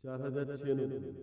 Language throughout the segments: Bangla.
4096।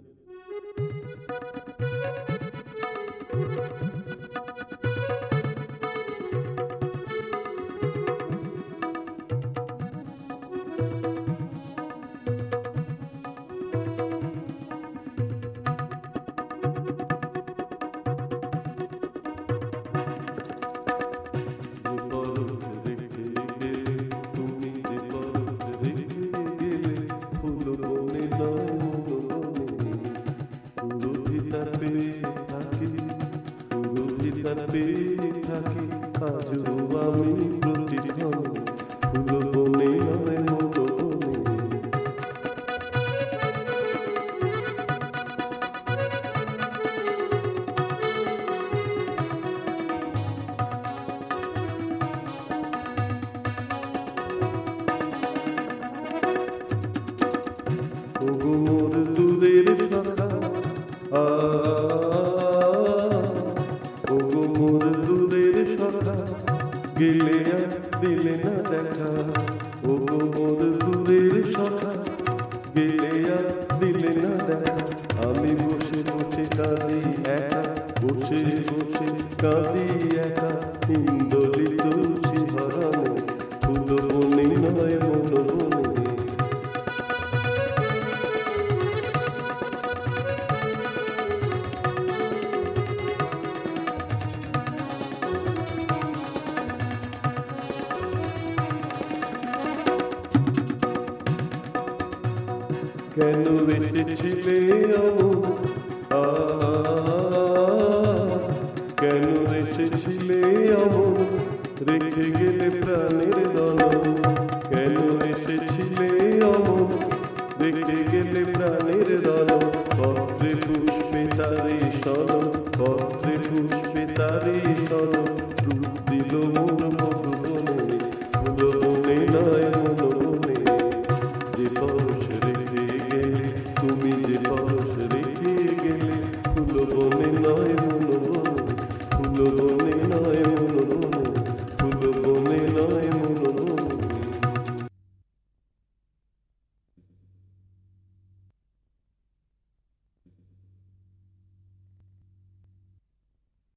আজও আমি প্রতিক্ষণ ফুল বনে নয় মতো ওগো মোর দূরের শাখা ওগো মোর দূরের শাখা গেলে আর দিলে না দেখা ওগো মোর দূরের শাখা গেলে আর দিলে না দেখা আমি বসে বসে কাঁদি একা বসে বসে কাঁদি একা হিন্দলি তুলসী হারানো ফুল বনে নয় মন বনে কেন এসেছিলে কেন এসেছিলে রেখে গেলে প্রাণের দল কেন এসেছিলে রেখে গেলে প্রাণের দল পত্রে পুষ্পে তারে সর পত্রে পুষ্পে তারে সর রূপ দিল মোর মধুবনে ফুল বনে নয় মন বনে যে পরশ রেখে গেলে তুমি যে